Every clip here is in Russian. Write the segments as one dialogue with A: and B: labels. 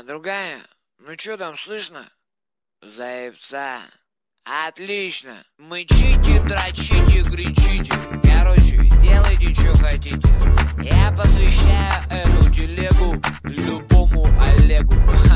A: другая, ну чё там слышно? Заебца. Отлично. Мычите, дрочите, кричите. Короче, делайте, что хотите. Я посвящаю эту телегу любому Олегу.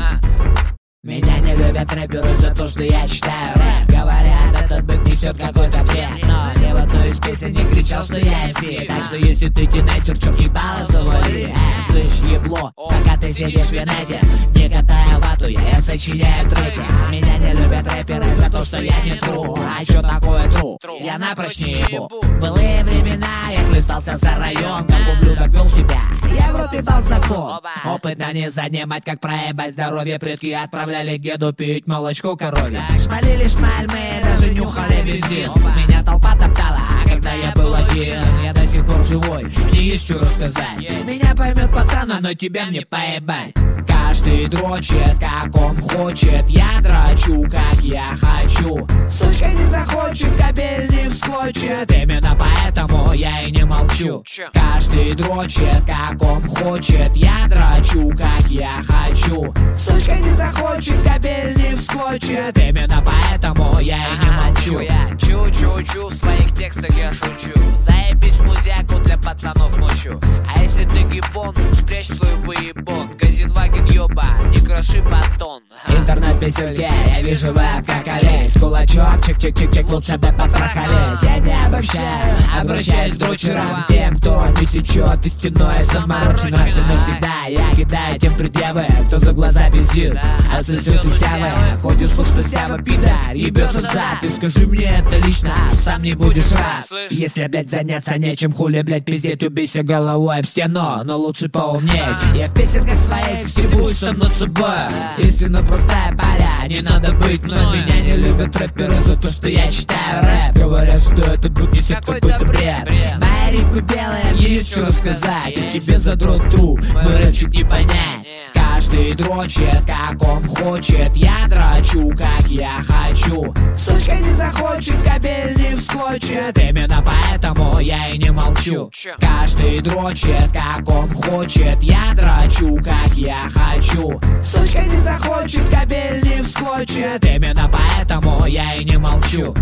B: Меня не любят рэперы за то, что я читаю рэп. Говорят, этот бык несет какой-то бред. Но ни в одной из песен не кричал, что я MC. Так что если ты тинейджер, чё ебало завали. Слышь, ебло, пока ты сидишь в инете, не катая вату, я сочиняю треки. Меня не любят рэперы за то, что я не тру. А чё такое тру? Я напрочь не ебу. Былые времена, я хлестался за район, как ублюдок вел себя. Я в рот ебал закон. Опыт не занимать, как проебать здоровье. Предки отправляли к деду пить молочко коровье. Шмалили шмаль, мы даже нюхали бензин. Меня толпа топтала, а когда я был один, я до сих пор живой, мне есть что рассказать. Меня поймет пацан, но тебя мне поебать. Каждый дрочит, как он хочет. Я дрочу, как я хочу. Сучка не захочет, кабель не вскочит. Именно поэтому я и не молчу. Каждый дрочит, как он хочет. Я дрочу, как я хочу. Сучка не захочет, кабель не вскочит. Именно поэтому я и не молчу.
A: Я чу-чу-чу, в своих текстах я шучу. Заебись музяку для пацанов ночью. А если ты гибон, спрячь свой выебон. Газенваген ёба, не кроши батон.
B: Интернет-песенки, я вижу веб как олень. Кулачок, чик-чик-чик-чик, лучше бы потрахались. Я не обобщаю, обращаюсь к дрочерам, тем, кто не сечет истинное заморочен. Раз и навсегда я кидаю тем предъявы, кто за глаза пиздит, отсосет у сявы. Ходит слух, что сява пидор ебется в зад. Ты скажи мне это лично, сам не будешь рад. Если, блядь, заняться нечем, хули, блядь, пиздеть, убейся головой об стену, но лучше поумнеть. Я в песенках своих стебусь сам над собой. Истинно простая паря, не надо быть мной. Меня не любят рэперы за то, что я читаю рэп. Говорят, что этот бык несет какой-то бред. Мои рифмы белые, мне есть что рассказать. Я тебе задрот тру, мой рэп чуть не понять. Каждый дрочит, как он хочет. Я дрочу, как я хочу. Сучка не захочет, кабель не вскочит. Именно поэтому я и не молчу. Каждый дрочит, как он хочет. Я дрочу, как я хочу. Сучка не захочет, кабель не вскочит. Именно поэтому я и не молчу.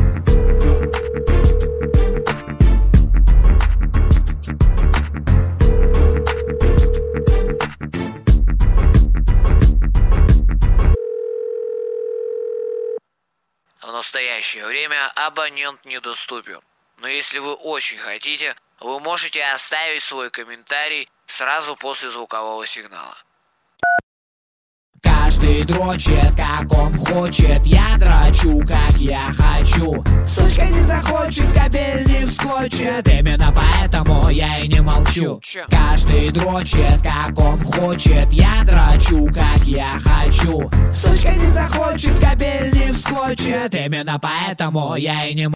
A: В настоящее время абонент недоступен. Но если вы очень хотите, вы можете оставить свой комментарий сразу после звукового сигнала.
B: Каждый дрочит, как он хочет. Я дрочу, как я хочу. Сучка не захочет, кабель не вскочит. Именно поэтому я и не молчу. Каждый дрочит, как он хочет. Я дрочу, как я хочу. Сучка не захочет, кабель не вскочит. Именно поэтому я и не молчу.